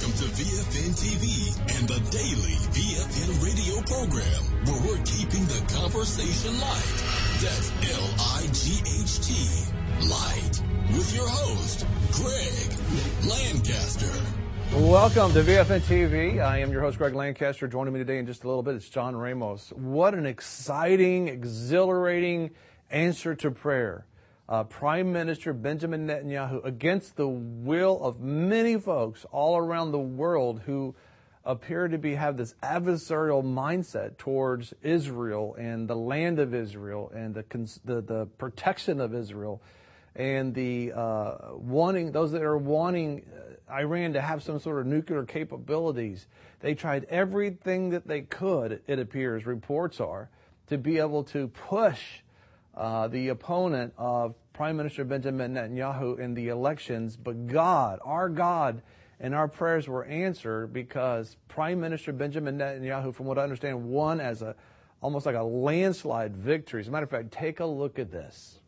Welcome to VFN TV and the daily VFN radio program, where we're keeping the conversation light. That's L-I-G-H-T, light, with your host, Greg Lancaster. Welcome to VFN TV. I am your host, Greg Lancaster. Joining me today in just a little bit is John Ramos. What an exciting, exhilarating answer to prayer. Prime Minister Benjamin Netanyahu, against the will of many folks all around the world who appear to have this adversarial mindset towards Israel and the land of Israel and the protection of Israel, and the those that are wanting Iran to have some sort of nuclear capabilities. They tried everything that they could, it appears, reports are, to be able to push the opponent of Prime Minister Benjamin Netanyahu in the elections. But God, our God, and our prayers were answered because Prime Minister Benjamin Netanyahu, from what I understand, won as almost like a landslide victory. As a matter of fact, take a look at this.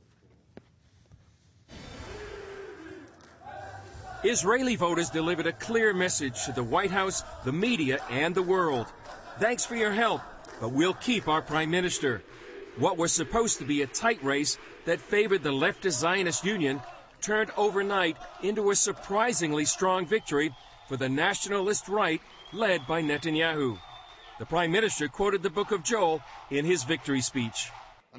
Israeli voters delivered a clear message to the White House, the media, and the world. Thanks for your help, but we'll keep our Prime Minister. What was supposed to be a tight race that favored the leftist Zionist Union turned overnight into a surprisingly strong victory for the nationalist right led by Netanyahu. The Prime Minister quoted the book of Joel in his victory speech.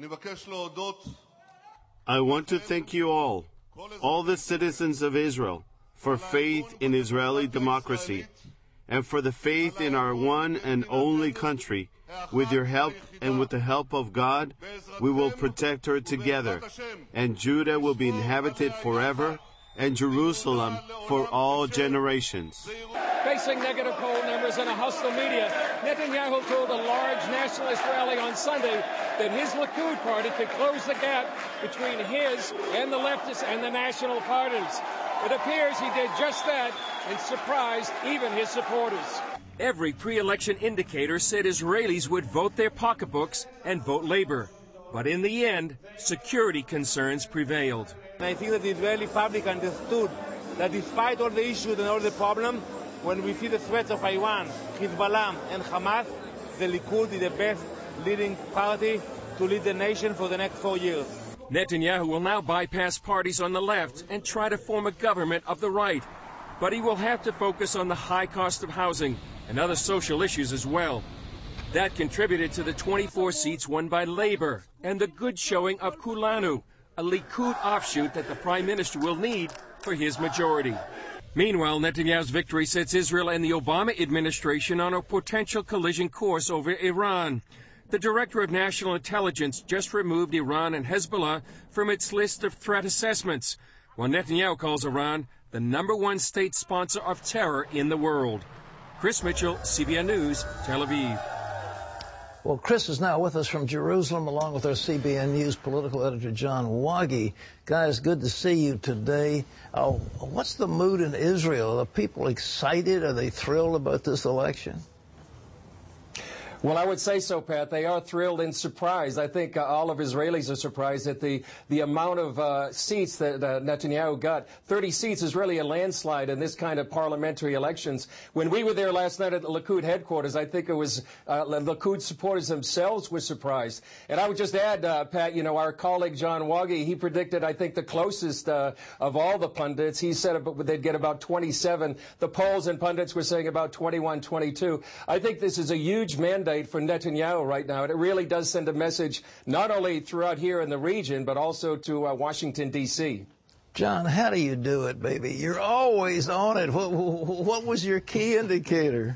I want to thank you all the citizens of Israel, for faith in Israeli democracy and for the faith in our one and only country. With your help and with the help of God, we will protect her together, and Judah will be inhabited forever, and Jerusalem for all generations. Facing negative poll numbers and a hostile media, Netanyahu told a large nationalist rally on Sunday that his Likud party could close the gap between his and the leftists and the national parties. It appears he did just that and surprised even his supporters. Every pre-election indicator said Israelis would vote their pocketbooks and vote Labor. But in the end, security concerns prevailed. And I think that the Israeli public understood that despite all the issues and all the problems, when we see the threats of Iran, Hezbollah, and Hamas, the Likud is the best leading party to lead the nation for the next 4 years. Netanyahu will now bypass parties on the left and try to form a government of the right. But he will have to focus on the high cost of housing and other social issues as well. That contributed to the 24 seats won by Labor and the good showing of Kulanu, a Likud offshoot that the Prime Minister will need for his majority. Meanwhile, Netanyahu's victory sets Israel and the Obama administration on a potential collision course over Iran. The Director of National Intelligence just removed Iran and Hezbollah from its list of threat assessments, while Netanyahu calls Iran the #1 state sponsor of terror in the world. Chris Mitchell, CBN News, Tel Aviv. Well, Chris is now with us from Jerusalem, along with our CBN News political editor, John Wagi. Guys, good to see you today. What's the mood in Israel? Are people excited? Are they thrilled about this election? Well, I would say so, Pat. They are thrilled and surprised. I think all of Israelis are surprised at the amount of seats that Netanyahu got. 30 seats is really a landslide in this kind of parliamentary elections. When we were there last night at the Likud headquarters, I think it was Likud supporters themselves were surprised. And I would just add, Pat, our colleague John Wagi, he predicted, I think, the closest of all the pundits. He said they'd get about 27. The polls and pundits were saying about 21, 22. I think this is a huge mandate for Netanyahu right now, and it really does send a message not only throughout here in the region, but also to Washington, D.C. John, how do you do it, baby? You're always on it. What was your key indicator?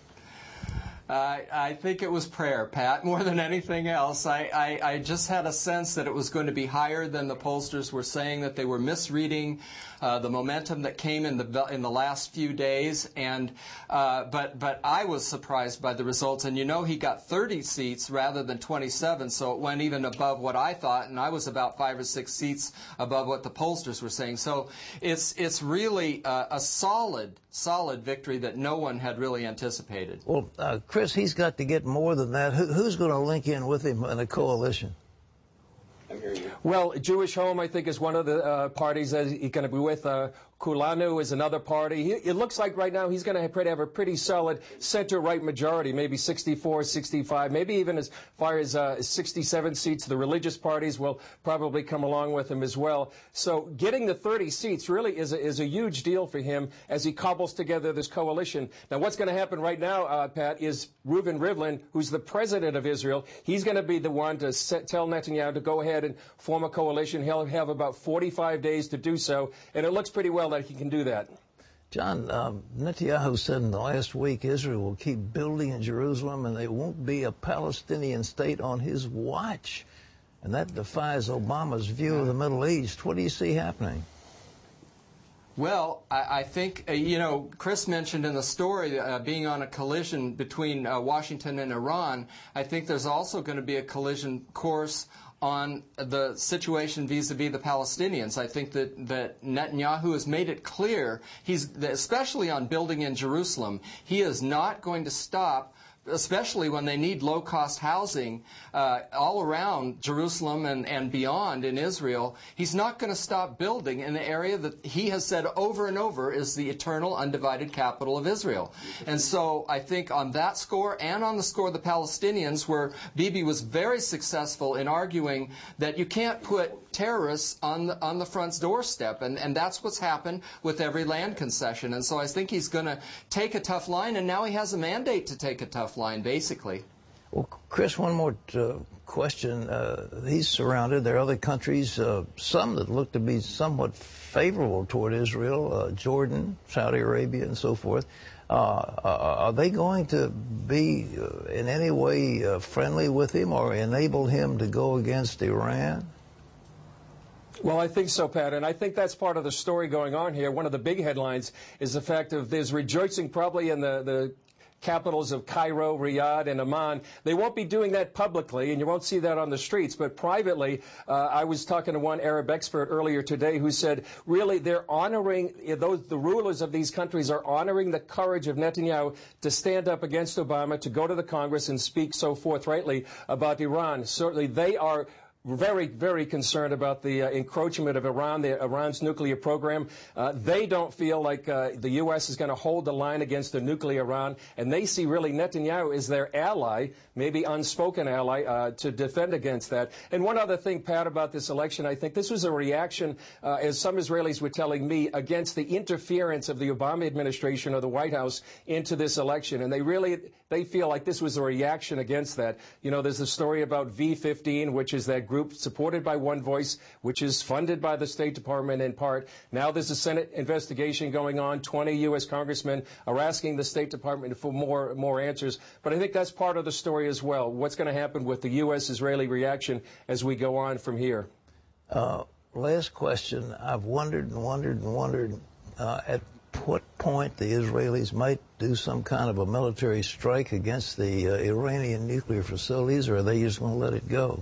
I think it was prayer, Pat, more than anything else. I just had a sense that it was going to be higher than the pollsters were saying, that they were misreading the momentum that came in the last few days. And but I was surprised by the results. And he got 30 seats rather than 27, so it went even above what I thought. And I was about 5 or 6 seats above what the pollsters were saying. So it's really a solid victory that no one had really anticipated. Well, Chris, he's got to get more than that. Who's going to link in with him in a coalition? Well, Jewish Home, I think, is one of the parties that he's going to be with. Kulanu is another party. It looks like right now he's going to have a pretty solid center-right majority, maybe 64, 65, maybe even as far as 67 seats. The religious parties will probably come along with him as well. So getting the 30 seats really is a huge deal for him as he cobbles together this coalition. Now, what's going to happen right now, Pat, is Reuven Rivlin, who's the president of Israel, he's going to be the one to tell Netanyahu to go ahead and form a coalition. He'll have about 45 days to do so, and it looks pretty well that he can do that. John, Netanyahu said in the last week Israel will keep building in Jerusalem and there won't be a Palestinian state on his watch. And that defies Obama's view of the Middle East. What do you see happening? Well, I think, Chris mentioned in the story being on a collision between Washington and Iran. I think there's also going to be a collision course on the situation vis-a-vis the Palestinians. I think that Netanyahu has made it clear, especially on building in Jerusalem, he is not going to stop, especially when they need low-cost housing all around Jerusalem and beyond in Israel. He's not going to stop building in the area that he has said over and over is the eternal undivided capital of Israel. And so I think on that score and on the score of the Palestinians, where Bibi was very successful in arguing that you can't put terrorists on the front's doorstep, and that's what's happened with every land concession. And so I think he's going to take a tough line, and now he has a mandate to take a tough line, basically. Well, Chris, one more question. He's surrounded. There are other countries, some that look to be somewhat favorable toward Israel, Jordan, Saudi Arabia, and so forth. Are they going to be in any way friendly with him or enable him to go against Iran? Well, I think so, Pat, and I think that's part of the story going on here. One of the big headlines is the fact of there's rejoicing probably in the capitals of Cairo, Riyadh, and Amman. They won't be doing that publicly, and you won't see that on the streets, but privately, I was talking to one Arab expert earlier today who said, really, they're honoring, the rulers of these countries are honoring the courage of Netanyahu to stand up against Obama, to go to the Congress and speak so forthrightly about Iran. Certainly, they are very, very concerned about the encroachment of Iran's nuclear program. They don't feel like the U.S. is going to hold the line against the nuclear Iran, and they see really Netanyahu as their ally, maybe unspoken ally, to defend against that. And one other thing, Pat, about this election, I think this was a reaction, as some Israelis were telling me, against the interference of the Obama administration or the White House into this election. And they feel like this was a reaction against that. You know, there's a story about V15, which is that group supported by One Voice, which is funded by the State Department in part. Now there's a Senate investigation going on. 20 U.S. congressmen are asking the State Department for more answers. But I think that's part of the story as well. What's going to happen with the U.S.-Israeli reaction as we go on from here? Last question. I've wondered at what point the Israelis might do some kind of a military strike against the Iranian nuclear facilities, or are they just going to let it go?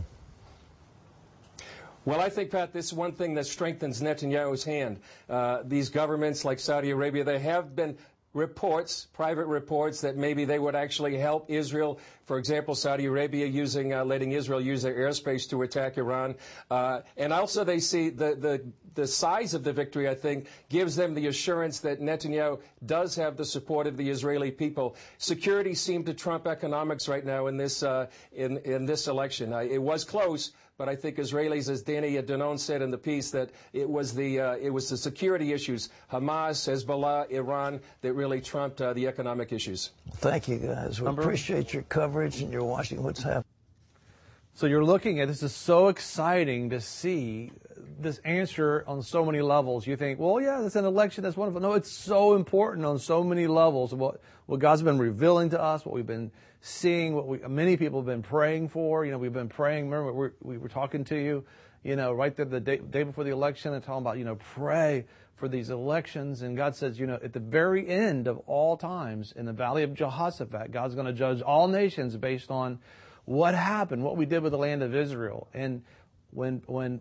Well, I think, Pat, this is one thing that strengthens Netanyahu's hand. These governments like Saudi Arabia, there have been reports, private reports, that maybe they would actually help Israel. For example, Saudi Arabia letting Israel use their airspace to attack Iran. And also they see the size of the victory, I think, gives them the assurance that Netanyahu does have the support of the Israeli people. Security seemed to trump economics right now in this election. It was close, but I think Israelis, as Danny Danon said in the piece, that it was the security issues, Hamas, Hezbollah, Iran, that really trumped the economic issues. Thank you, guys. We appreciate your coverage, and you're watching what's happening. So you're looking at this is so exciting to see this answer on so many levels. You think, well, yeah, that's an election, that's wonderful. No, it's so important on so many levels. What God's been revealing to us, what we've been seeing, what many people have been praying for. You know, we've been praying. Remember, we were talking to you, right there the day before the election and talking about, pray for these elections. And God says, at the very end of all times, in the valley of Jehoshaphat, God's going to judge all nations based on what happened, what we did with the land of Israel. And when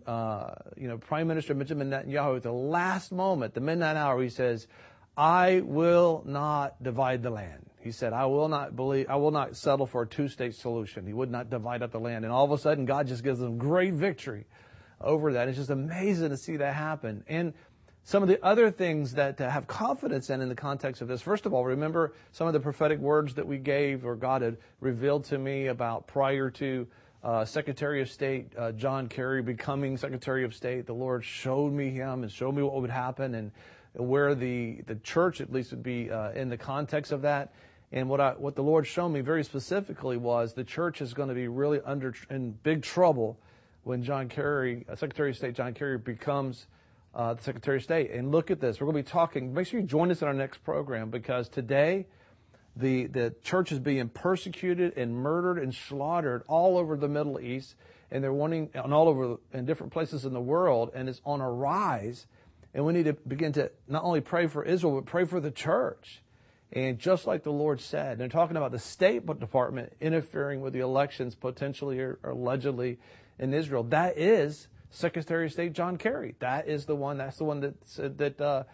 Prime Minister Benjamin Netanyahu, at the last moment, the midnight hour, he says, I will not divide the land. He said, I will not settle for a two-state solution. He would not divide up the land. And all of a sudden, God just gives them great victory over that. It's just amazing to see that happen. And Some of the other things that to have confidence in the context of this, first of all, remember some of the prophetic words that we gave or God had revealed to me about prior to Secretary of State John Kerry becoming Secretary of State. The Lord showed me him and showed me what would happen and where the church at least would be in the context of that. And what the Lord showed me very specifically was the church is going to be really in big trouble when John Kerry, Secretary of State John Kerry, becomes the Secretary of State. And look at this. We're going to be talking. Make sure you join us in our next program, because today the church is being persecuted and murdered and slaughtered all over the Middle East, and they're all over in different places in the world, and it's on a rise. And we need to begin to not only pray for Israel, but pray for the church. And just like the Lord said, they're talking about the State Department interfering with the elections potentially or allegedly in Israel. That is Secretary of State John Kerry. That's the one that said that,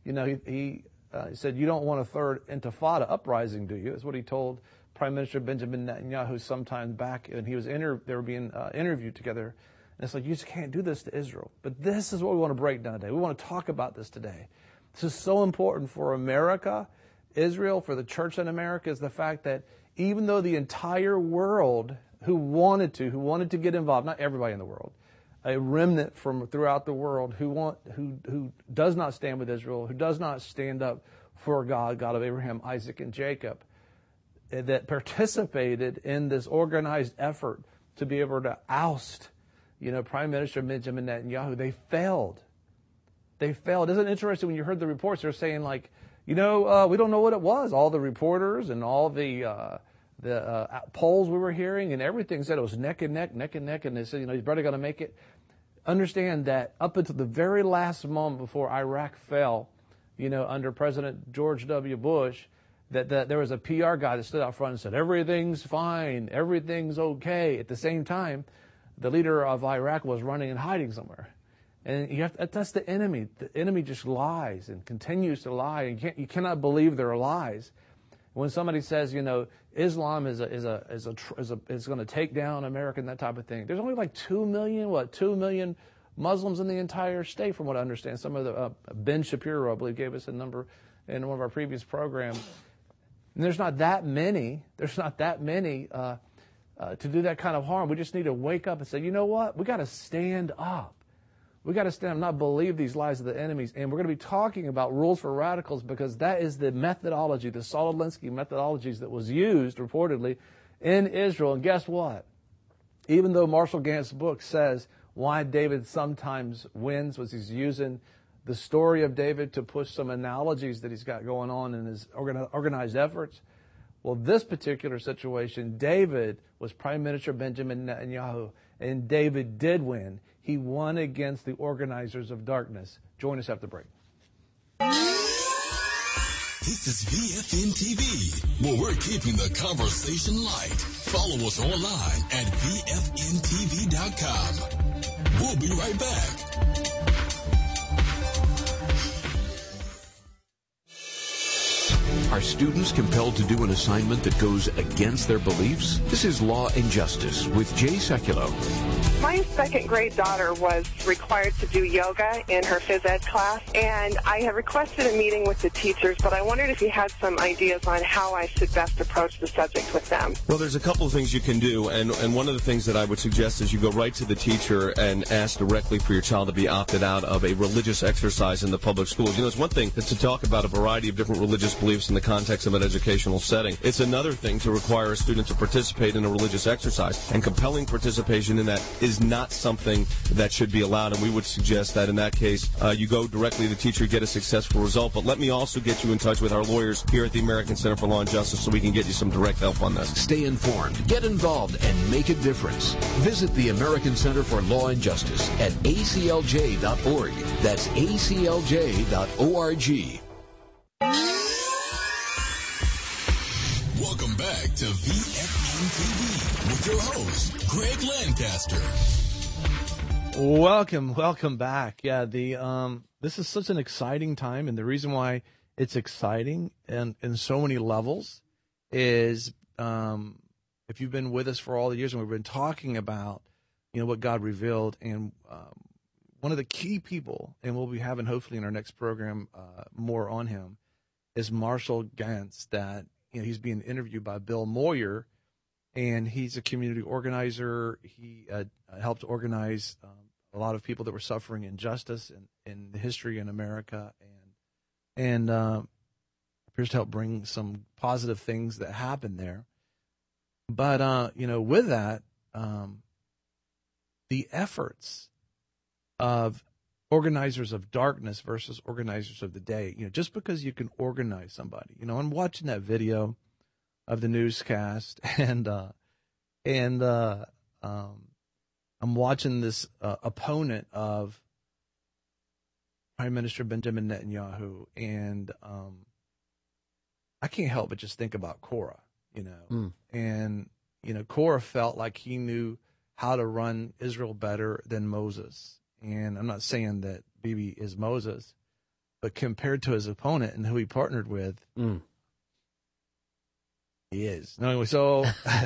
he said, you don't want a third intifada uprising, do you? That's what he told Prime Minister Benjamin Netanyahu sometime back, and they were being interviewed together. And it's like, you just can't do this to Israel. But this is what we want to break down today. We want to talk about this today. This is so important for America, Israel, for the church in America, is the fact that even though the entire world who wanted to get involved, not everybody in the world, a remnant from throughout the world who does not stand with Israel, who does not stand up for God of Abraham, Isaac, and Jacob, that participated in this organized effort to be able to oust, Prime Minister Benjamin Netanyahu. They failed. Isn't it interesting when you heard the reports? They're saying like, we don't know what it was. All the reporters and all the polls we were hearing and everything said it was neck and neck, and they said, he's barely going to make it. Understand that up until the very last moment before Iraq fell, under President George W. Bush, that there was a PR guy that stood out front and said, everything's fine, everything's okay. At the same time, the leader of Iraq was running and hiding somewhere. And that's the enemy. The enemy just lies and continues to lie. And you cannot believe their lies. When somebody says, Islam is going to take down America and that type of thing, there's only like 2 million Muslims in the entire state, from what I understand. Some of the Ben Shapiro, I believe, gave us a number in one of our previous programs. And there's not that many. To do that kind of harm. We just need to wake up and say, you know what? We got to stand up. We got to stand up, not believe these lies of the enemies. And we're going to be talking about rules for radicals, because that is the methodology, the Saul Alinsky methodologies that was used reportedly in Israel. And guess what? Even though Marshall Gantz's book says why David sometimes wins, was he's using the story of David to push some analogies that he's got going on in his organized efforts. Well, this particular situation, David was Prime Minister Benjamin Netanyahu, and David did win. He won against the organizers of darkness. Join us after the break. This is VFN TV, where we're keeping the conversation light. Follow us online at VFNTV.com. We'll be right back. Are students compelled to do an assignment that goes against their beliefs? This is Law and Justice with Jay Sekulow. My second grade daughter was required to do yoga in her phys ed class, and I have requested a meeting with the teachers, but I wondered if you had some ideas on how I should best approach the subject with them. Well, there's a couple of things you can do, and one of the things that I would suggest is you go right to the teacher and ask directly for your child to be opted out of a religious exercise in the public schools. It's one thing to talk about a variety of different religious beliefs in the context of an educational setting. It's another thing to require a student to participate in a religious exercise, and compelling participation in that is not something that should be allowed, and we would suggest that in that case you go directly to the teacher, get a successful result. But let me also get you in touch with our lawyers here at the American Center for Law and Justice so we can get you some direct help on this. Stay informed, get involved, and make a difference. Visit the American Center for Law and Justice at aclj.org. That's aclj.org. Welcome back to VFN TV with your host, Greg Lancaster. Welcome back. Yeah, this is such an exciting time, and the reason why it's exciting and in so many levels is if you've been with us for all the years and we've been talking about what God revealed, and one of the key people, and we'll be having hopefully in our next program more on him, is Marshall Gantz. That he's being interviewed by Bill Moyer, and he's a community organizer. He helped organize a lot of people that were suffering injustice in the history in America, and appears to help bring some positive things that happened there. But with that, the efforts of organizers of darkness versus organizers of the day. Just because you can organize somebody. I'm watching that video of the newscast, and I'm watching this opponent of Prime Minister Benjamin Netanyahu, and I can't help but just think about Korah, and Korah felt like he knew how to run Israel better than Moses. And I'm not saying that Bibi is Moses, but compared to his opponent and who he partnered with, he is. No, anyway, so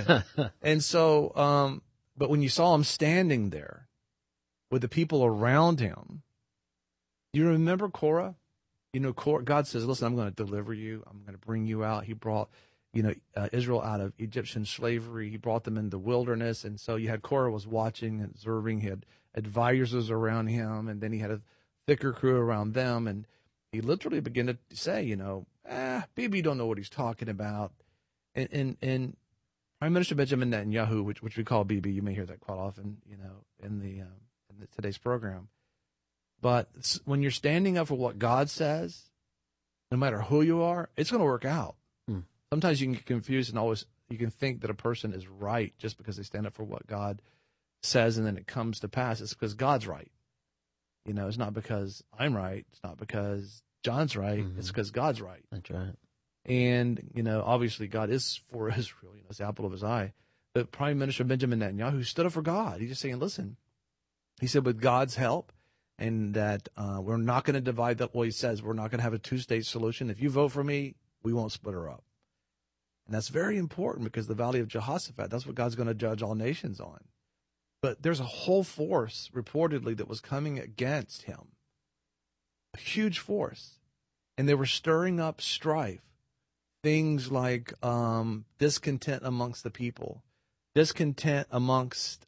but when you saw him standing there with the people around him, you remember Korah? Korah, God says, listen, I'm going to deliver you. I'm going to bring you out. He brought, Israel out of Egyptian slavery. He brought them in the wilderness. And so you had Korah was watching and observing. He had advisors around him, and then he had a thicker crew around them. And he literally began to say, Bibi don't know what he's talking about. And Prime Minister Benjamin Netanyahu, which we call Bibi, you may hear that quite often, in the today's program. But when you're standing up for what God says, no matter who you are, it's going to work out. Sometimes you can get confused, and you can think that a person is right just because they stand up for what God says, and then it comes to pass. It's because God's right. It's not because I'm right. It's not because John's right. It's because God's right. That's right. And, obviously God is for Israel. It's the apple of his eye. But Prime Minister Benjamin Netanyahu stood up for God. He's just saying, listen, he said, with God's help, and that we're not going to divide that. Well, he says we're not going to have a two-state solution. If you vote for me, we won't split her up. And that's very important, because the Valley of Jehoshaphat, that's what God's going to judge all nations on. But there's a whole force, reportedly, that was coming against him. A huge force. And they were stirring up strife. Things like discontent amongst the people. Discontent amongst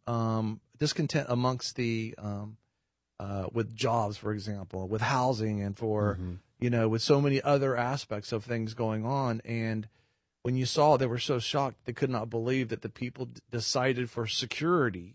the with jobs, for example, with housing, and for, with so many other aspects of things going on. And when you saw, they were so shocked, they could not believe that the people decided for security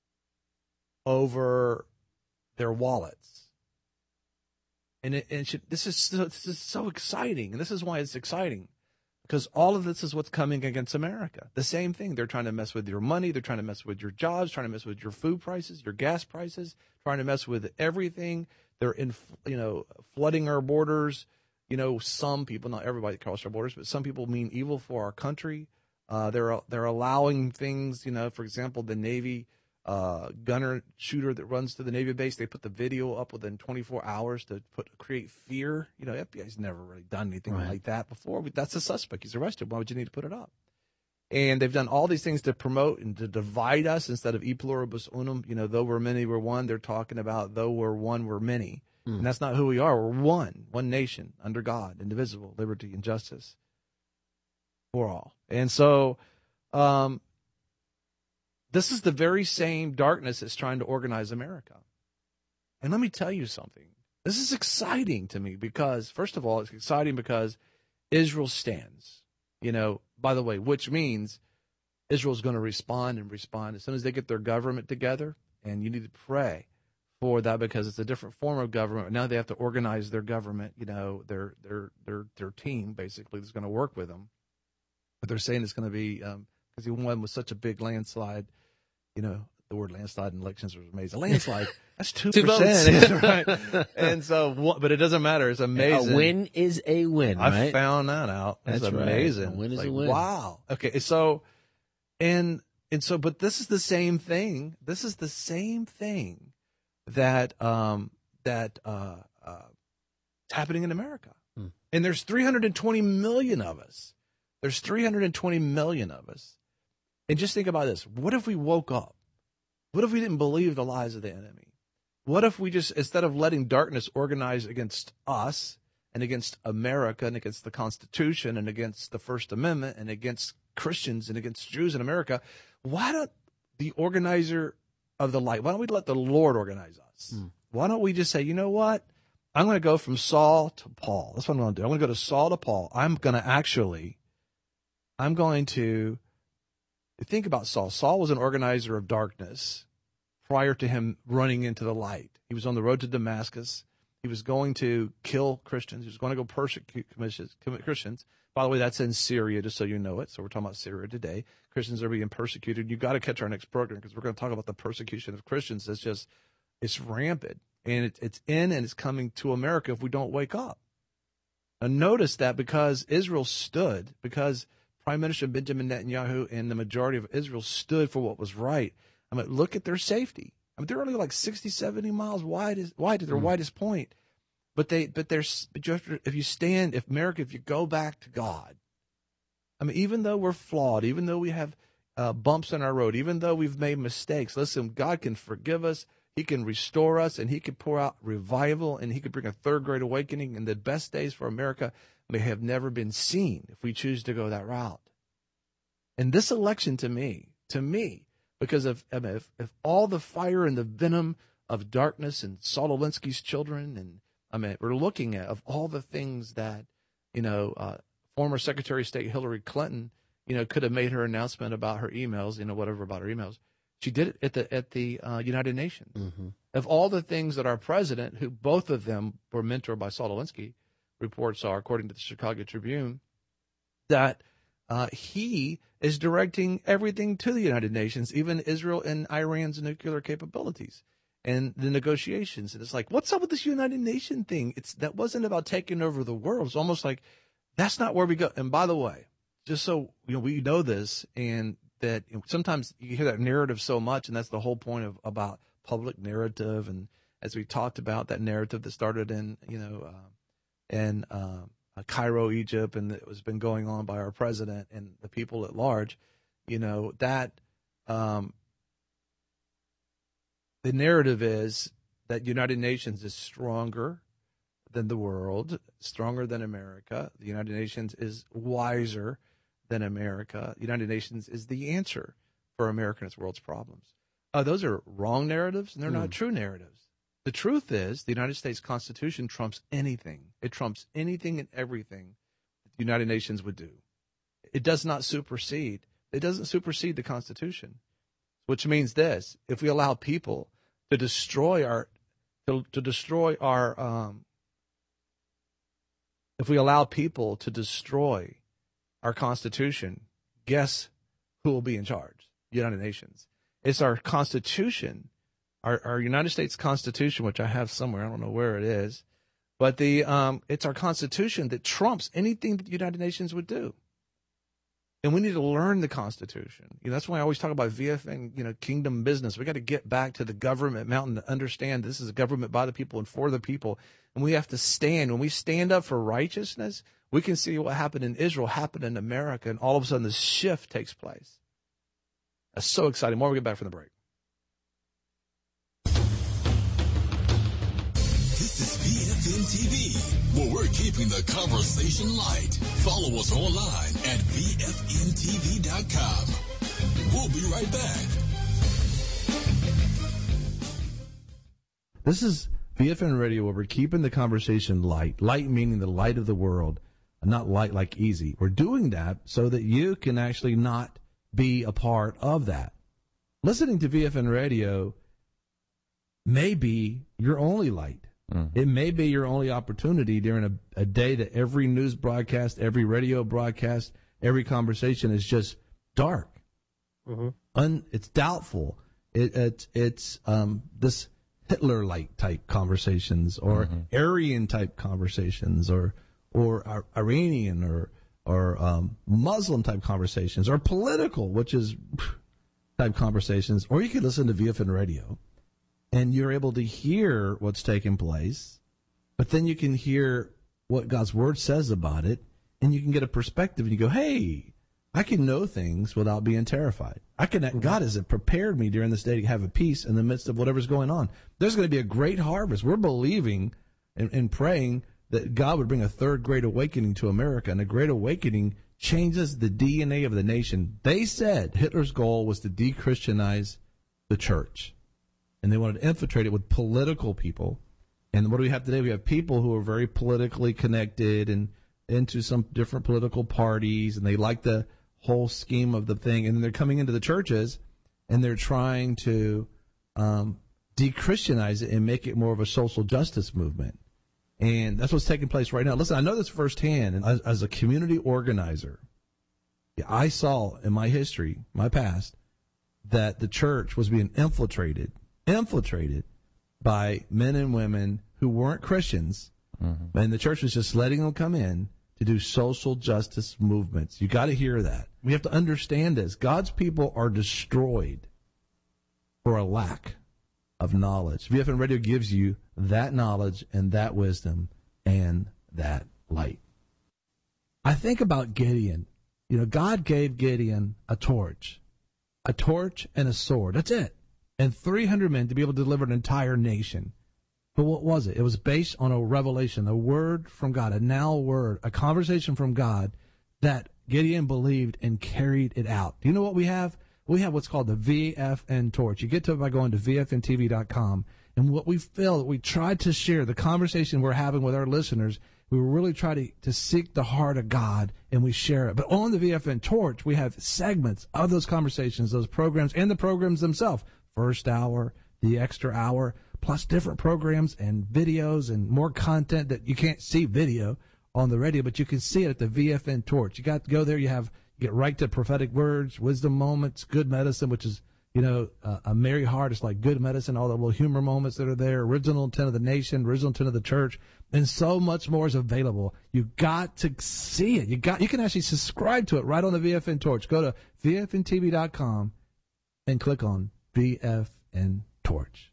over their wallets. And this is so exciting. And this is why it's exciting, because all of this is what's coming against America. The same thing. They're trying to mess with your money. They're trying to mess with your jobs, trying to mess with your food prices, your gas prices, trying to mess with everything. They're flooding our borders. Some people, not everybody cross our borders, but some people mean evil for our country. They're allowing things, for example, the Navy gunner shooter that runs to the Navy base, they put the video up within 24 hours to create fear. FBI's never really done anything like that before. That's a suspect. He's arrested. Why would you need to put it up? And they've done all these things to promote and to divide us instead of e pluribus unum. Though we're many, we're one. They're talking about though we're one, we're many. And that's not who we are. We're one nation under God, indivisible, liberty, and justice for all. And so this is the very same darkness that's trying to organize America. And let me tell you something. This is exciting to me because, first of all, it's exciting because Israel stands, by the way, which means Israel's going to respond as soon as they get their government together. And you need to pray for that, because it's a different form of government. Now they have to organize their government, their team basically that's going to work with them. But they're saying it's going to be because he won with such a big landslide. The word landslide in elections was amazing. Landslide, that's 2%, right? And so, but it doesn't matter. It's amazing. A win is a win. Right? I found that out. That's amazing. Right. A win is a win. Wow. Okay, so and so, but this is the same thing. This is the same thing that it's happening in America. And there's 320 million of us. There's 320 million of us. And just think about this. What if we woke up? What if we didn't believe the lies of the enemy? What if we just, instead of letting darkness organize against us and against America and against the Constitution and against the First Amendment and against Christians and against Jews in America, why don't the organizer of the light, why don't we let the Lord organize us? Why don't we just say, you know what? I'm going to go from Saul to Paul. That's what I'm going to do. I'm going to go to Saul to Paul. I'm going to think about Saul. Saul was an organizer of darkness prior to him running into the light. He was on the road to Damascus. He was going to kill Christians. He was going to go persecute Christians. By the way, that's in Syria, just so you know it. So we're talking about Syria today. Christians are being persecuted. You've got to catch our next program because we're going to talk about the persecution of Christians. It's rampant. And it's in and it's coming to America if we don't wake up. And notice that because Prime Minister Benjamin Netanyahu and the majority of Israel stood for what was right. I mean, look at their safety. I mean, they're only like 60, 70 miles wide at their widest point. But if you go back to God, I mean, even though we're flawed, even though we have bumps in our road, even though we've made mistakes, listen, God can forgive us. He can restore us, and he can pour out revival, and he could bring a third great awakening. And the best days for America may have never been seen if we choose to go that route. And this election, to me, because if all the fire and the venom of darkness and Saul Alinsky's children, and we're looking at of all the things that former Secretary of State Hillary Clinton could have made her announcement about her emails, whatever about her emails. She did it at the United Nations. Mm-hmm. Of all the things that our president, who both of them were mentored by Saul Alinsky, reports are, according to the Chicago Tribune, that he is directing everything to the United Nations, even Israel and Iran's nuclear capabilities and the negotiations. And it's like, what's up with this United Nations thing? That wasn't about taking over the world. It's almost like that's not where we go. And by the way, just so we know this, and that sometimes you hear that narrative so much, and that's the whole point about public narrative. And as we talked about, that narrative that started in Cairo, Egypt, and it was been going on by our president and the people at large, that the narrative is that United Nations is stronger than the world, stronger than America. The United Nations is wiser than America. The United Nations is the answer for America and its world's problems. Those are wrong narratives, and they're not true narratives. The truth is the United States Constitution trumps anything. It trumps anything and everything that the United Nations would do. It does not supersede. It doesn't supersede the Constitution, which means this: if we allow people to destroy our Constitution, guess who will be in charge? The United Nations. It's our Constitution, our United States Constitution, which I have somewhere. I don't know where it is, but it's our Constitution that trumps anything that the United Nations would do. And we need to learn the Constitution. That's why I always talk about VFN, kingdom business. We got to get back to the government mountain to understand this is a government by the people and for the people. And we have to stand. When we stand up for righteousness, we can see what happened in Israel happen in America, and all of a sudden this shift takes place. That's so exciting. More when we get back from the break. This is VFN TV, where we're keeping the conversation light. Follow us online at VFNTV.com. We'll be right back. This is VFN Radio, where we're keeping the conversation light. Light meaning the light of the world, and not light like easy. We're doing that so that you can actually not be a part of that. Listening to VFN Radio may be your only light. Mm-hmm. It may be your only opportunity during a day that every news broadcast, every radio broadcast, every conversation is just dark. Mm-hmm. It's doubtful. It's this Hitler-like type conversations, or Aryan-type conversations, or Iranian or Muslim type conversations, or political, which is type conversations. Or you could listen to VFN Radio, and you're able to hear what's taking place, but then you can hear what God's Word says about it, and you can get a perspective, and you go, hey, I can know things without being terrified. God has prepared me during this day to have a peace in the midst of whatever's going on. There's going to be a great harvest. We're believing and praying that God would bring a third great awakening to America, and a great awakening changes the DNA of the nation. They said Hitler's goal was to de-Christianize the church, and they wanted to infiltrate it with political people. And what do we have today? We have people who are very politically connected and into some different political parties, and they like the whole scheme of the thing, and they're coming into the churches and they're trying to de-Christianize it and make it more of a social justice movement. And that's what's taking place right now. Listen, I know this firsthand, and as a community organizer, I saw in my history, my past, that the church was being infiltrated by men and women who weren't Christians, and the church was just letting them come in to do social justice movements. You got to hear that. We have to understand this. God's people are destroyed for a lack of knowledge. VFN Radio gives you that knowledge and that wisdom and that light. I think about Gideon. You know, God gave Gideon a torch and a sword. That's it. And 300 men to be able to deliver an entire nation. But what was it? It was based on a revelation, a word from God, a now word, a conversation from God that Gideon believed and carried it out. Do you know what we have? We have what's called the VFN torch. You get to it by going to VFNTV.com. And what we feel, we tried to share the conversation we're having with our listeners. We really try to seek the heart of God, and we share it. But on the VFN torch, we have segments of those conversations, those programs, and the programs themselves. First hour, the extra hour, plus different programs and videos and more content that you can't see video on the radio, but you can see it at the VFN torch. You got to go there. You get right to prophetic words, wisdom moments, good medicine, which is, a merry heart. It's like good medicine, all the little humor moments that are there, original intent of the nation, original intent of the church, and so much more is available. You got to see it. You can actually subscribe to it right on the VFN torch. Go to VFNTV.com and click on VFN torch.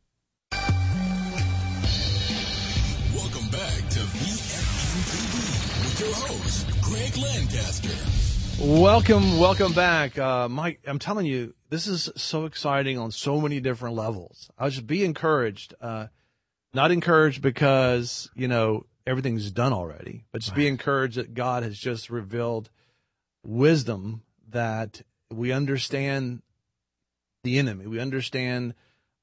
Welcome back to VFN TV with your host, Greg Lancaster. Welcome back. Mike, I'm telling you, this is so exciting on so many different levels. I would just be encouraged, not encouraged because, everything's done already, but just be encouraged that God has just revealed wisdom, that we understand the enemy. We understand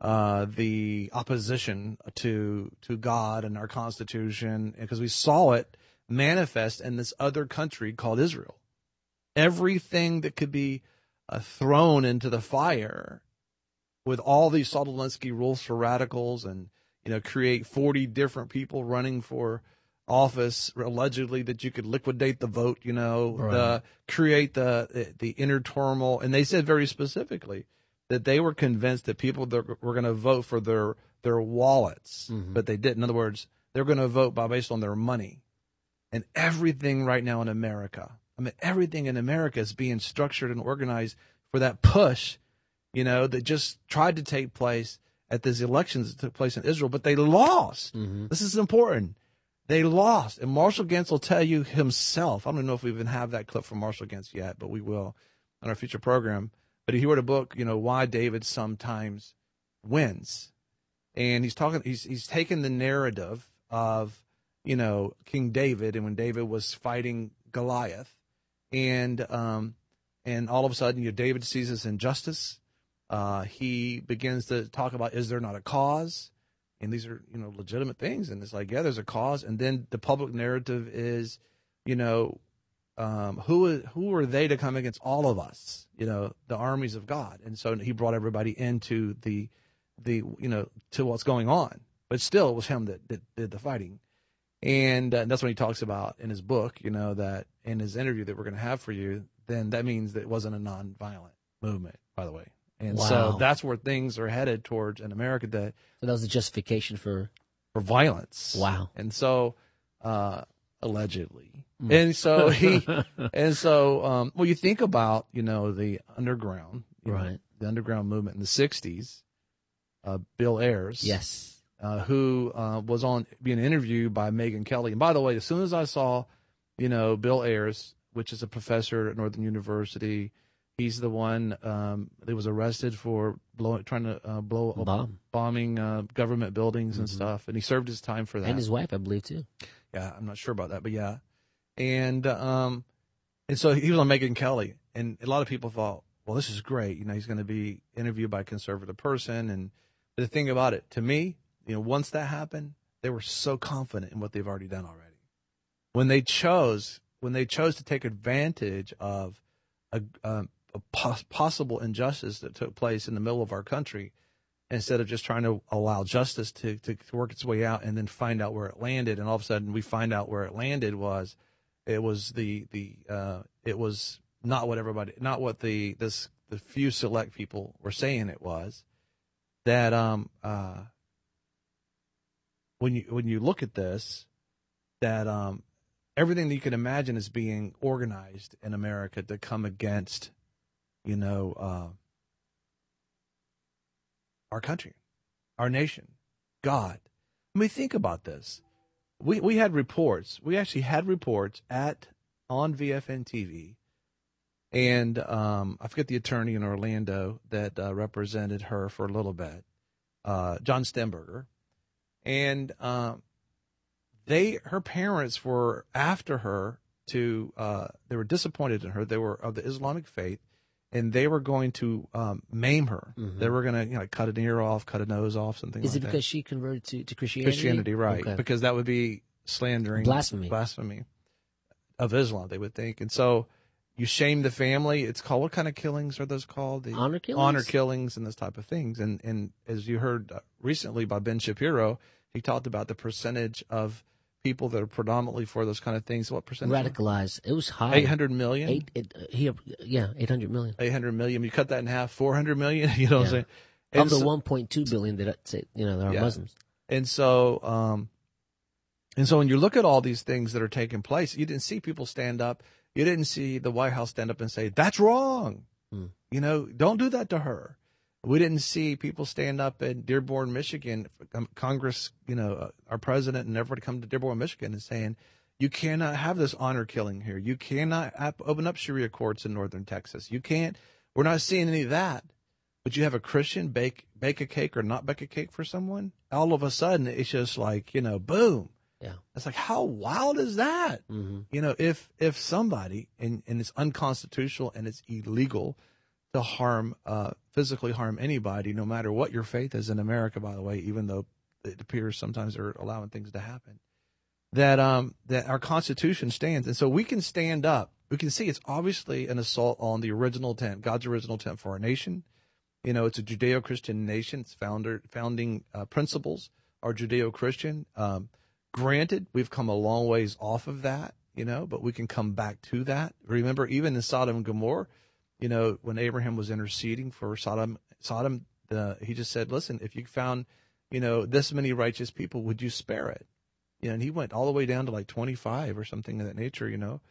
the opposition to God and our Constitution, because we saw it manifest in this other country called Israel. Everything that could be thrown into the fire with all these Saul Alinsky rules for radicals, and create 40 different people running for office allegedly that you could liquidate the vote, create the inner turmoil. And they said very specifically that they were convinced that people that were going to vote for their wallets, but they didn't. In other words, they're going to vote based on their money. And everything right now in America, everything in America is being structured and organized for that push, that just tried to take place at these elections that took place in Israel, but they lost. This is important. They lost. And Marshall Gantz will tell you himself. I don't know if we even have that clip from Marshall Gantz yet, but we will on our future program. But he wrote a book, Why David Sometimes Wins. And he's taken the narrative of, King David, and when David was fighting Goliath, and all of a sudden, David sees this injustice. He begins to talk about, is there not a cause? And these are, legitimate things. And it's like, yeah, there's a cause. And then the public narrative is, who are they to come against all of us? The armies of God. And so he brought everybody into the to what's going on. But still, it was him that did the fighting. And that's when he talks about in his book, that in his interview that we're going to have for you, then that means that it wasn't a nonviolent movement, by the way. And so that's where things are headed towards in America. So that was the justification for violence. Wow. And so, allegedly. And so well, you think about, the underground, right? The underground movement in the 60s, Bill Ayers. Yes. Who was being interviewed by Megyn Kelly. And by the way, as soon as I saw, Bill Ayers which is a professor at Northern University. He's the one that was arrested for trying to bombing government buildings and stuff, and he served his time for that. And his wife, I believe, too. Yeah, I'm not sure about that, but yeah. And so he was on Megyn Kelly, and a lot of people thought, well, this is great. He's going to be interviewed by a conservative person. And the thing about it, to me, once that happened, they were so confident in what they've already done already. When they chose to take advantage of a possible injustice that took place in the middle of our country, instead of just trying to allow justice to work its way out and then find out where it landed, and all of a sudden we find out where it landed was it was not what the few select people were saying it was. That when you look at this, that everything that you can imagine is being organized in America to come against, our country, our nation, God. I mean, think about this. We had reports. We actually had reports on VFN TV, and I forget the attorney in Orlando that represented her for a little bit, John Stenberger, and her parents were after her they were disappointed in her. They were of the Islamic faith, and they were going to maim her. Mm-hmm. They were going to cut an ear off, cut a nose off, something like that. Is it because she converted to Christianity? Christianity, right. Okay. Because that would be slandering. Blasphemy of Islam, they would think. And so you shame the family. It's called, what kind of killings are those called? Honor killings? Honor killings and those type of things. And as you heard recently by Ben Shapiro, he talked about the percentage of people that are predominantly for those kind of things. What percentage? Radicalized. It was high. 800 million? 800 million. 800 million. You cut that in half, 400 million, what I'm saying? Of the 1.2 billion that are Muslims. And so when you look at all these things that are taking place, you didn't see people stand up. You didn't see the White House stand up and say, that's wrong. Don't do that to her. We didn't see people stand up in Dearborn, Michigan, Congress, our president and everybody come to Dearborn, Michigan and saying, you cannot have this honor killing here. You cannot open up Sharia courts in northern Texas. You can't. We're not seeing any of that. But you have a Christian bake a cake or not bake a cake for someone. All of a sudden, it's just like, boom. Yeah. It's like, how wild is that? Mm-hmm. If somebody, and it's unconstitutional and it's illegal to physically harm anybody, no matter what your faith is in America, by the way, even though it appears sometimes they're allowing things to happen, that our Constitution stands. And so we can stand up. We can see it's obviously an assault on the original intent, God's original intent for our nation. It's a Judeo-Christian nation. Its founding principles are Judeo-Christian. Granted, we've come a long ways off of that, but we can come back to that. Remember, even in Sodom and Gomorrah, when Abraham was interceding for Sodom, he just said, listen, if you found, this many righteous people, would you spare it? And he went all the way down to like 25 or something of that nature,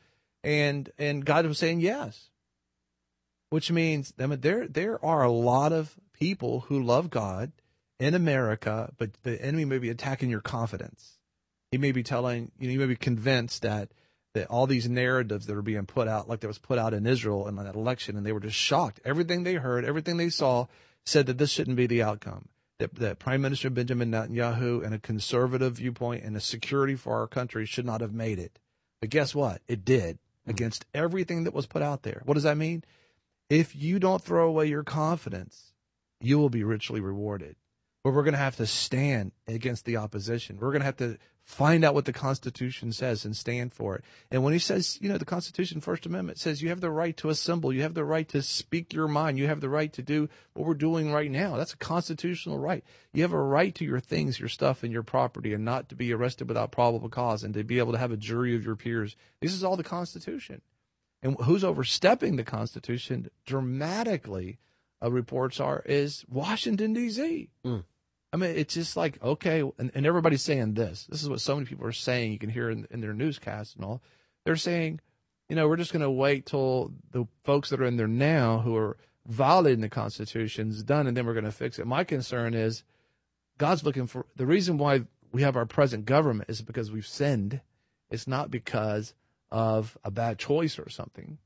and God was saying yes, which means there are a lot of people who love God in America, but the enemy may be attacking your confidence. He may be telling, you may be convinced that all these narratives that are being put out, like that was put out in Israel in that election, and they were just shocked. Everything they heard, everything they saw said that this shouldn't be the outcome, that Prime Minister Benjamin Netanyahu and a conservative viewpoint and a security for our country should not have made it. But guess what? It did against everything that was put out there. What does that mean? If you don't throw away your confidence, you will be richly rewarded. But we're going to have to stand against the opposition. We're going to have to find out what the Constitution says and stand for it. And when he says, the Constitution, First Amendment says you have the right to assemble, you have the right to speak your mind, you have the right to do what we're doing right now. That's a constitutional right. You have a right to your things, your stuff, and your property, and not to be arrested without probable cause, and to be able to have a jury of your peers. This is all the Constitution. And who's overstepping the Constitution dramatically, reports is Washington, D.C. I mean, it's just like, okay, and everybody's saying this. This is what so many people are saying. You can hear in their newscasts and all. They're saying, we're just going to wait till the folks that are in there now who are violating the Constitution is done, and then we're going to fix it. My concern is God's looking for – the reason why we have our present government is because we've sinned. It's not because of a bad choice or something.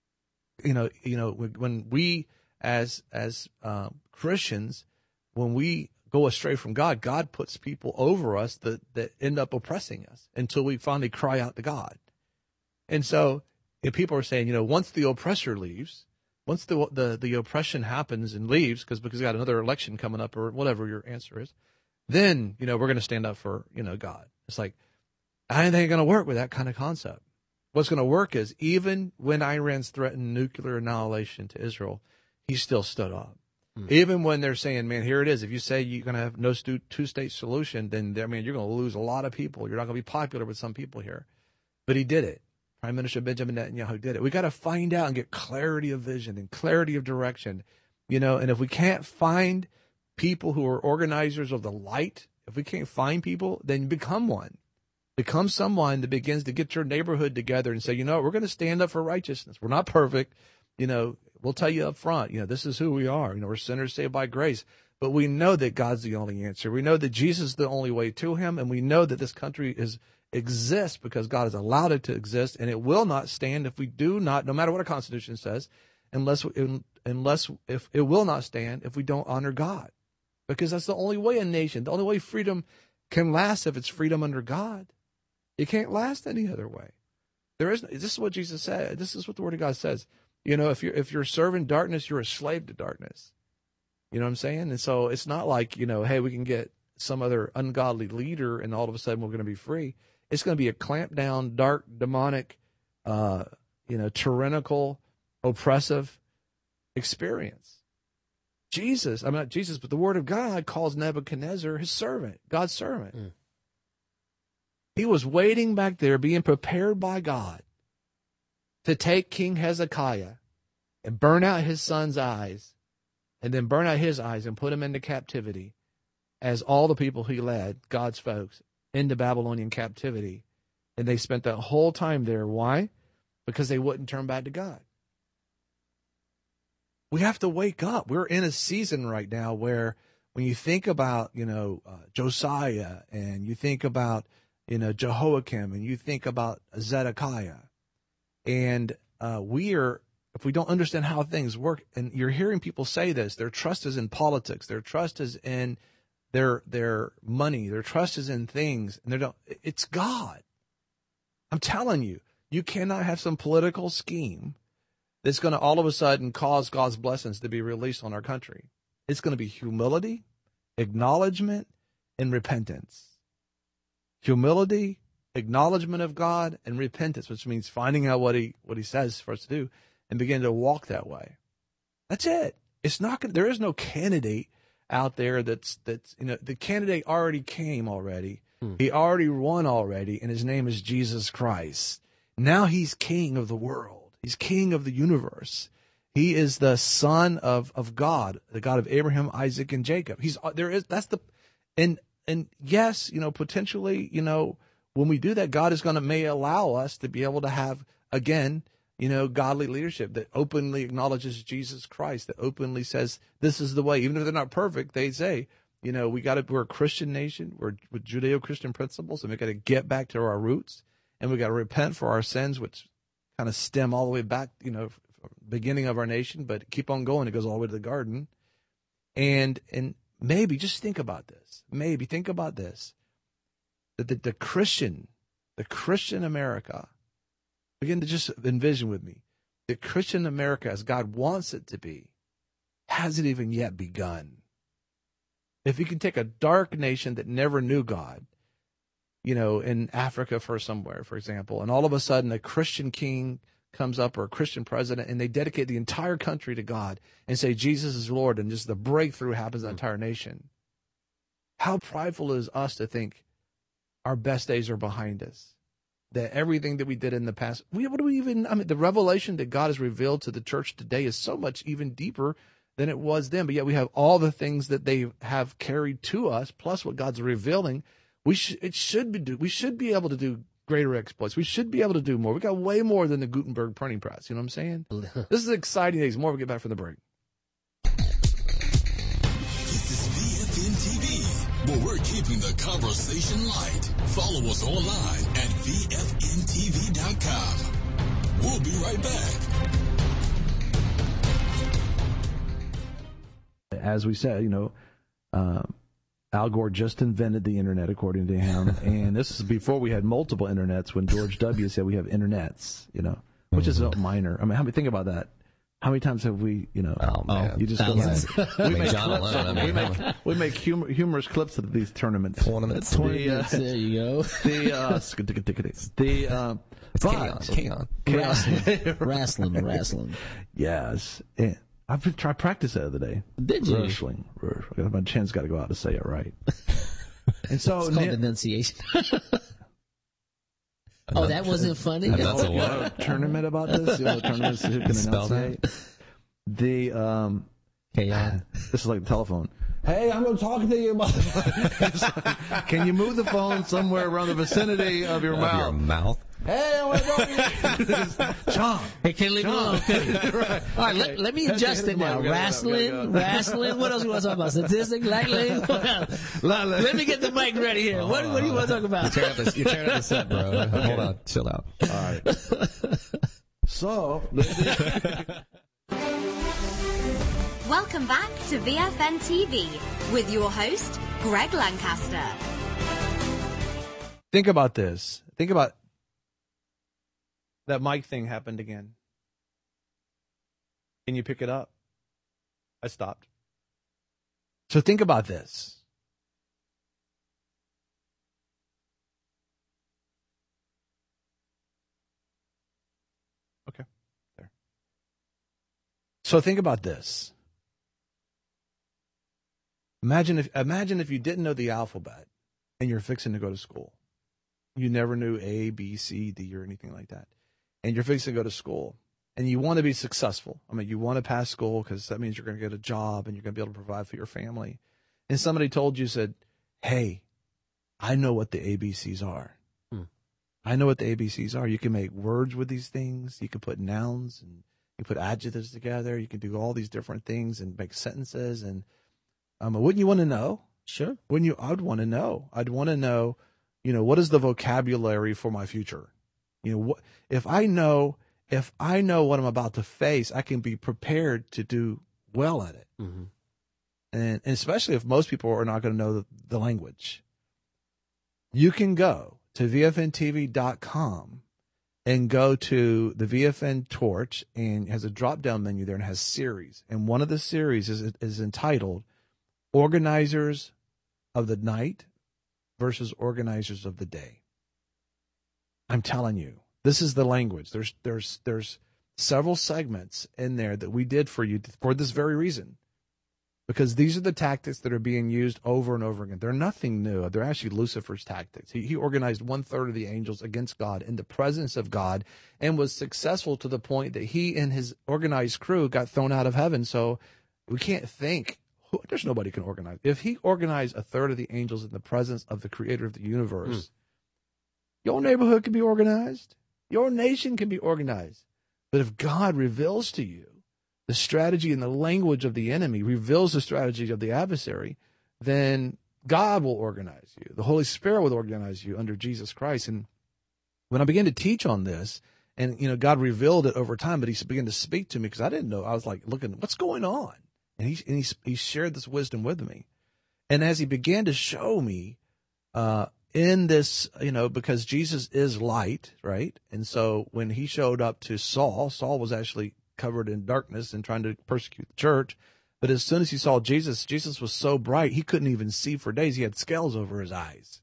When we as Christians, when we go astray from God, God puts people over us that end up oppressing us until we finally cry out to God. And so if people are saying, once the oppressor leaves, once the oppression happens and leaves, because we got another election coming up or whatever your answer is, then, we're going to stand up for, God. It's like, I don't think it's going to work with that kind of concept. What's going to work is even when Iran's threatened nuclear annihilation to Israel, he still stood up. Even when they're saying, man, here it is. If you say you're going to have no two-state solution, then, you're going to lose a lot of people. You're not going to be popular with some people here. But he did it. Prime Minister Benjamin Netanyahu did it. We got to find out and get clarity of vision and clarity of direction. And if we can't find people who are organizers of the light, if we can't find people, then become one. Become someone that begins to get your neighborhood together and say, we're going to stand up for righteousness. We're not perfect. We'll tell you up front, this is who we are. We're sinners saved by grace. But we know that God's the only answer. We know that Jesus is the only way to him. And we know that this country exists because God has allowed it to exist. And it will not stand if we do not, no matter what our Constitution says, if it will not stand if we don't honor God. Because that's the only way a nation, the only way freedom can last if it's freedom under God. It can't last any other way. This is what Jesus said. This is what the Word of God says. If you're serving darkness, you're a slave to darkness. You know what I'm saying? And so it's not like, hey, we can get some other ungodly leader and all of a sudden we're going to be free. It's going to be a clamped down, dark, demonic, tyrannical, oppressive experience. Not Jesus, but the Word of God calls Nebuchadnezzar his servant, God's servant. He was waiting back there, being prepared by God to take King Hezekiah and burn out his son's eyes, and then burn out his eyes and put him into captivity as all the people he led, God's folks, into Babylonian captivity. And they spent that whole time there. Why? Because they wouldn't turn back to God. We have to wake up. We're in a season right now where when you think about, Josiah, and you think about, Jehoiakim, and you think about Zedekiah, and if we don't understand how things work, and you're hearing people say this, their trust is in politics, their trust is in their money, their trust is in things, and it's God. I'm telling you, you cannot have some political scheme that's going to all of a sudden cause God's blessings to be released on our country. It's going to be humility, acknowledgement, and repentance. Humility, acknowledgement of God, and repentance, which means finding out what he says for us to do and begin to walk that way. That's it. It's not going. There is no candidate out there that's the candidate already came already. He already won already, and his name is Jesus Christ. Now he's king of the world. He's king of the universe. He is the son of God, the God of Abraham, Isaac, and Jacob. And yes, potentially, when we do that, God may allow us to be able to have, again, godly leadership that openly acknowledges Jesus Christ, that openly says, this is the way. Even if they're not perfect, they say, we're a Christian nation, we're with Judeo-Christian principles, and we got to get back to our roots, and we got to repent for our sins, which kind of stem all the way back, beginning of our nation, but keep on going. It goes all the way to the garden. And maybe just think about this. Maybe think about this. That the Christian America, begin to just envision with me, the Christian America as God wants it to be, hasn't even yet begun. If you can take a dark nation that never knew God, in Africa for example, and all of a sudden a Christian king comes up or a Christian president, and they dedicate the entire country to God and say Jesus is Lord, and just the breakthrough happens in the entire nation. How prideful is us to think our best days are behind us, that everything that we did in the past, the revelation that God has revealed to the church today is so much even deeper than it was then, but yet we have all the things that they have carried to us, plus what God's revealing. We should be able to do greater exploits. We should be able to do more. We got way more than the Gutenberg printing press. You know what I'm saying? This is exciting days. More when we get back from the break. This is VFN TV, where we're keeping the conversation light. Follow us online at VFNTV.com. We'll be right back. As we said, Al Gore just invented the internet, according to him, and this is before we had multiple internets. When George W. said we have internets, which is minor. I mean, think about that. How many times have we, you just thousands. We make humorous clips of these tournaments. Tournaments. There you go. Chaos. Wrestling. Yes. And I've tried practice the other day. Did you? Wrestling. My chin's got to go out to say it right. And so it's called enunciation. Oh, that wasn't funny? That's a what? Tournament about this? Tournaments who can enunciate. This is like the telephone. Hey, I'm going to talk to you about can you move the phone somewhere around the vicinity of your mouth? Your mouth? Hey, I want to talk to you. John. Hey, can you leave me alone? Right. All right, let me adjust it now. Wrestling. What else do you want to talk about? Statistics, language? Let me get the mic ready here. What do you want to talk about? You're tearing up the set, bro. Hold on. Chill out. All right. So. Welcome back to VFN TV with your host, Greg Lancaster. Think about this. Think about that mic thing happened again. Can you pick it up? I stopped. So think about this. Okay. There. So think about this. Imagine if you didn't know the alphabet and you're fixing to go to school. You never knew A, B, C, D, or anything like that. And you're fixing to go to school. And you want to be successful. I mean, you want to pass school because that means you're going to get a job and you're going to be able to provide for your family. And somebody told you, said, hey, I know what the ABCs are. I know what the ABCs are. You can make words with these things. You can put nouns and you put adjectives together. You can do all these different things and make sentences. And wouldn't you want to know? Sure. I'd want to know. I'd want to know, what is the vocabulary for my future? If I know what I'm about to face, I can be prepared to do well at it. Mm-hmm. And especially if most people are not going to know the language. You can go to VFNTV.com and go to the VFN Torch, and it has a drop-down menu there and it has series. And one of the series is entitled Organizers of the Night versus Organizers of the Day. I'm telling you, this is the language. There's several segments in there that we did for you for this very reason. Because these are the tactics that are being used over and over again. They're nothing new. They're actually Lucifer's tactics. He organized 1/3 of the angels against God in the presence of God and was successful to the point that he and his organized crew got thrown out of heaven. So we can't think. There's nobody can organize. If he organized 1/3 of the angels in the presence of the creator of the universe, your neighborhood can be organized. Your nation can be organized. But if God reveals to you the strategy and the language of the enemy, reveals the strategy of the adversary, then God will organize you. The Holy Spirit will organize you under Jesus Christ. And when I began to teach on this, and God revealed it over time, but he began to speak to me because I didn't know. I was like looking, what's going on? And he shared this wisdom with me. And as he began to show me in this, because Jesus is light, right? And so when he showed up to Saul was actually covered in darkness and trying to persecute the church. But as soon as he saw Jesus was so bright, he couldn't even see for days. He had scales over his eyes.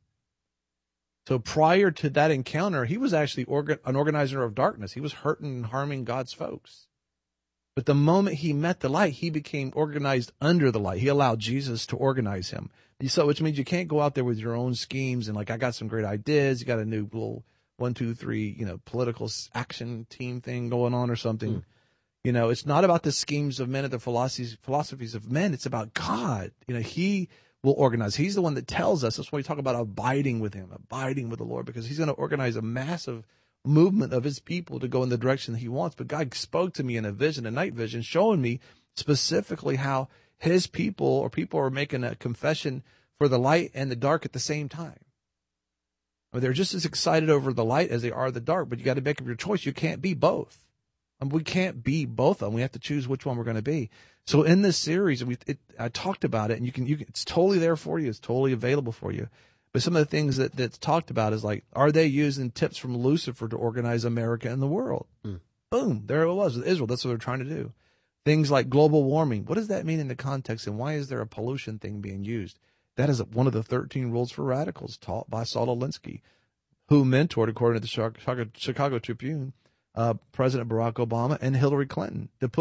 So prior to that encounter, he was actually an organizer of darkness. He was hurting and harming God's folks. But the moment he met the light, he became organized under the light. He allowed Jesus to organize him. So, which means you can't go out there with your own schemes and I got some great ideas. You got a new little 1, 2, 3, political action team thing going on or something. It's not about the schemes of men or the philosophies of men. It's about God. He will organize. He's the one that tells us. That's why we talk about abiding with him, abiding with the Lord, because he's going to organize a massive movement of his people to go in the direction that he wants. But God spoke to me in a vision, a night vision, showing me specifically how his people are making a confession for the light and the dark at the same time. They're just as excited over the light as they are the dark, but you got to make up your choice. You can't be both. We can't be both of them. We have to choose which one we're going to be. So in this series, I talked about it, and you can it's totally there for you. It's totally available for you. But some of the things that's talked about is like, are they using tips from Lucifer to organize America and the world? Boom, there it was with Israel. That's what they're trying to do. Things like global warming. What does that mean in the context, and why is there a pollution thing being used? That is one of the 13 rules for radicals taught by Saul Alinsky, who mentored, according to the Chicago Tribune, President Barack Obama and Hillary Clinton. That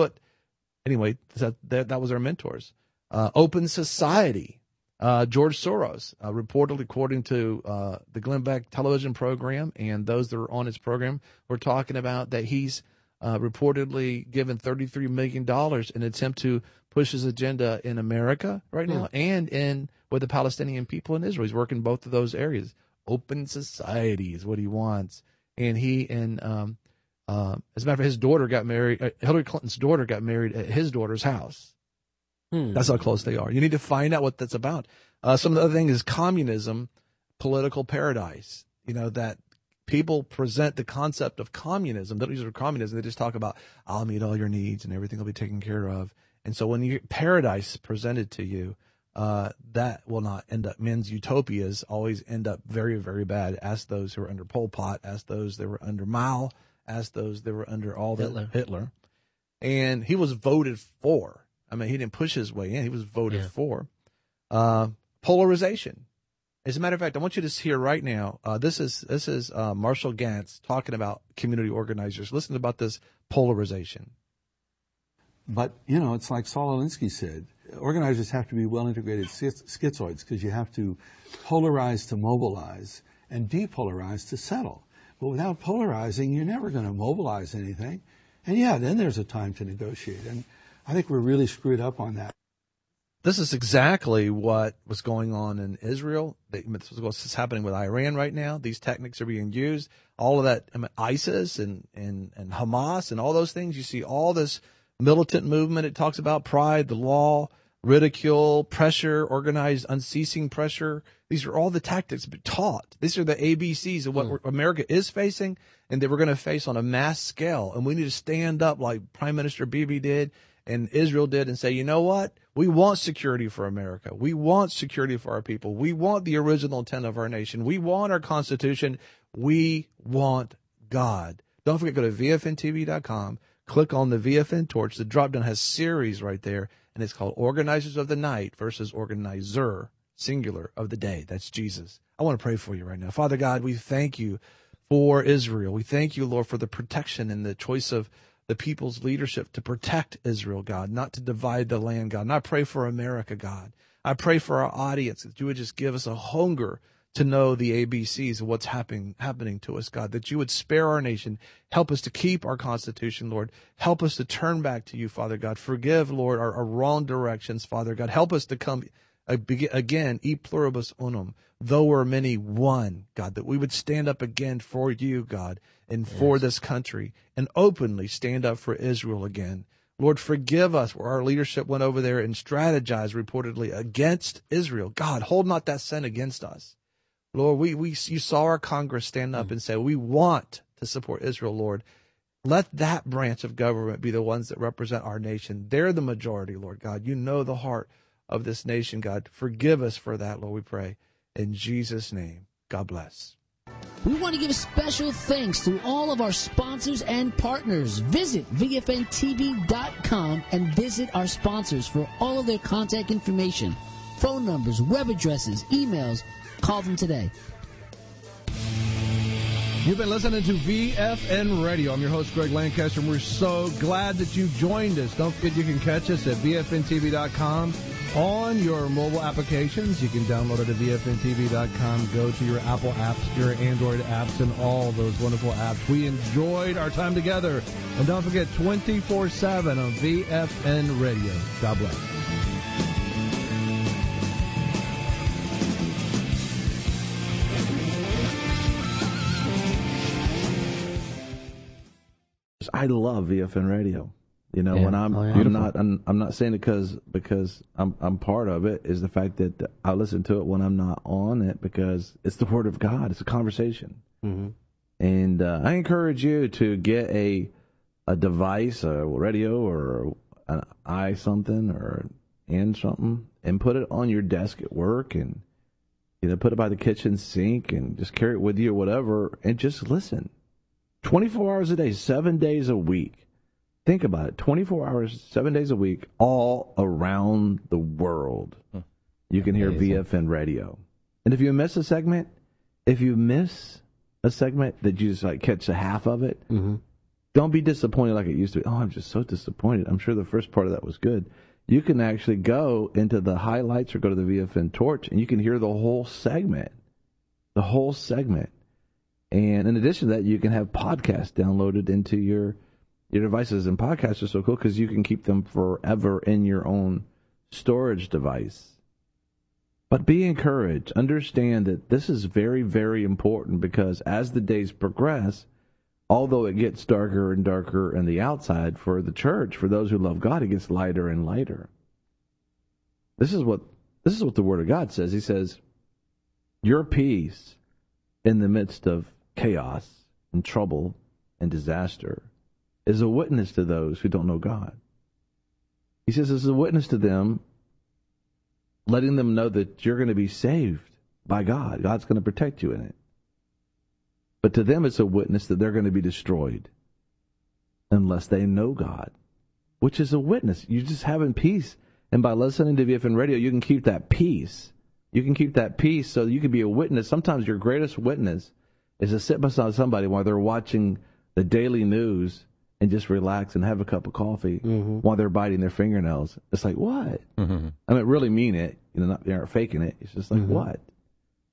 was their mentors. Open society. George Soros, reportedly, according to the Glenn Beck television program and those that are on his program, were talking about that he's reportedly given $33 million in an attempt to push his agenda in America right now and with the Palestinian people in Israel. He's working both of those areas. Open society is what he wants. And as a matter of fact, his daughter got married. Hillary Clinton's daughter got married at his daughter's house. That's how close they are. You need to find out what that's about. Some of the other thing is communism, political paradise. That people present the concept of communism. They don't use communism. They just talk about, I'll meet all your needs and everything will be taken care of. And so when you get paradise presented to you, that will not end up, men's utopias always end up very, very bad. Ask those who were under Pol Pot, ask those that were under Mao, ask those that were under Hitler. And he was voted for. I mean, he didn't push his way in. He was voted for. Polarization. As a matter of fact, I want you to hear right now, this is Marshall Gantz talking about community organizers. Listen about this polarization. But, it's like Saul Alinsky said, organizers have to be well-integrated schizoids because you have to polarize to mobilize and depolarize to settle. But without polarizing, you're never going to mobilize anything. And then there's a time to negotiate. And I think we're really screwed up on that. This is exactly what was going on in Israel. This is what's happening with Iran right now. These techniques are being used. All of that, ISIS and Hamas and all those things. You see all this militant movement. It talks about pride, the law, ridicule, pressure, organized, unceasing pressure. These are all the tactics taught. These are the ABCs of what America is facing and that we're going to face on a mass scale. And we need to stand up like Prime Minister Bibi did and Israel did and say, you know what? We want security for America. We want security for our people. We want the original intent of our nation. We want our Constitution. We want God. Don't forget, go to VFNTV.com. Click on the VFN torch. The drop-down has series right there, and it's called Organizers of the Night versus Organizer, singular, of the day. That's Jesus. I want to pray for you right now. Father God, we thank you for Israel. We thank you, Lord, for the protection and the choice of the people's leadership to protect Israel, God, not to divide the land, God. And I pray for America, God. I pray for our audience that you would just give us a hunger to know the ABCs of what's happening to us, God, that you would spare our nation. Help us to keep our Constitution, Lord. Help us to turn back to you, Father God. Forgive, Lord, our wrong directions, Father God. Help us to come again, e pluribus unum, though we're many, one, God, that we would stand up again for you, God, and for this country, and openly stand up for Israel again. Lord, forgive us where our leadership went over there and strategized reportedly against Israel. God, hold not that sin against us. Lord, you saw our Congress stand up and say, we want to support Israel, Lord. Let that branch of government be the ones that represent our nation. They're the majority, Lord God. You know the heart of this nation, God. Forgive us for that, Lord, we pray. In Jesus' name, God bless. We want to give special thanks to all of our sponsors and partners. Visit VFNTV.com and visit our sponsors for all of their contact information, phone numbers, web addresses, emails. Call them today. You've been listening to VFN Radio. I'm your host, Greg Lancaster, and we're so glad that you joined us. Don't forget you can catch us at VFNTV.com on your mobile applications. You can download it at VFNTV.com. Go to your Apple apps, your Android apps, and all those wonderful apps. We enjoyed our time together. And don't forget, 24/7 on VFN Radio. God bless. I love VFN Radio. When I'm not saying it because I'm part of it. Is the fact that I listen to it when I'm not on it because it's the Word of God. It's a conversation, and I encourage you to get a a device, a radio or an I something or an something, and put it on your desk at work, and put it by the kitchen sink, and just carry it with you or whatever, and just listen. 24 hours a day, 7 days a week. Think about it. 24 hours, 7 days a week, all around the world. You can hear VFN radio. And if you miss a segment that you just catch a half of it, don't be disappointed like it used to be. Oh, I'm just so disappointed. I'm sure the first part of that was good. You can actually go into the highlights or go to the VFN Torch, and you can hear the whole segment. The whole segment. And in addition to that, you can have podcasts downloaded into your devices. And podcasts are so cool because you can keep them forever in your own storage device. But be encouraged. Understand that this is very, very important, because as the days progress, although it gets darker and darker on the outside for the church, for those who love God, it gets lighter and lighter. This is what the Word of God says. He says, your peace in the midst of chaos and trouble and disaster is a witness to those who don't know God. He says it's a witness to them, letting them know that you're going to be saved by God. God's going to protect you in it. But to them, it's a witness that they're going to be destroyed unless they know God, which is a witness. You're just having peace. And by listening to VFN Radio, you can keep that peace. You can keep that peace so you can be a witness. Sometimes your greatest witness is to sit beside somebody while they're watching the daily news and just relax and have a cup of coffee while they're biting their fingernails. It's like, what? I mean, really mean it. They aren't faking it. It's just like, what?